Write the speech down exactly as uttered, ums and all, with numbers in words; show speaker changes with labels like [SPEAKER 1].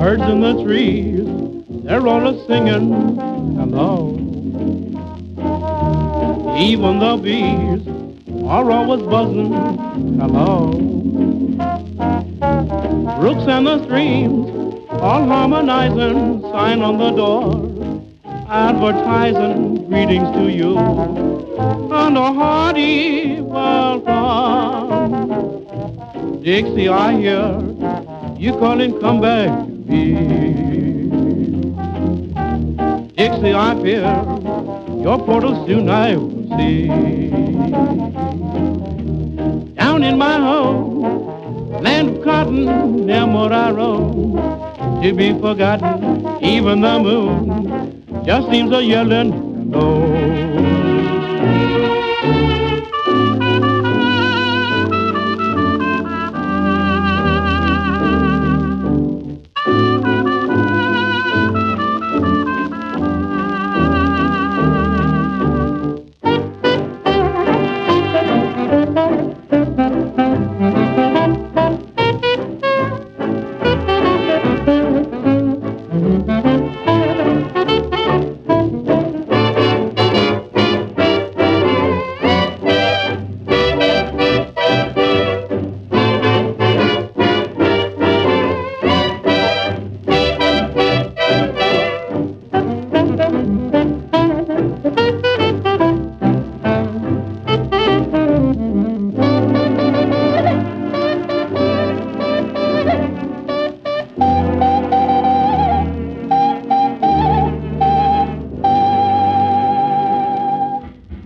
[SPEAKER 1] birds in the trees, they're all a-singing, hello. Even the bees are always buzzing, hello. Brooks and the streams all harmonizing, sign on the door, advertising greetings to you, and a hearty welcome. Dixie, I hear you calling, come back to me. Dixie, I fear your portal soon I will see. Down in my home, land of cotton, near what I roam, to be forgotten, even the moon just seems a yelling hello.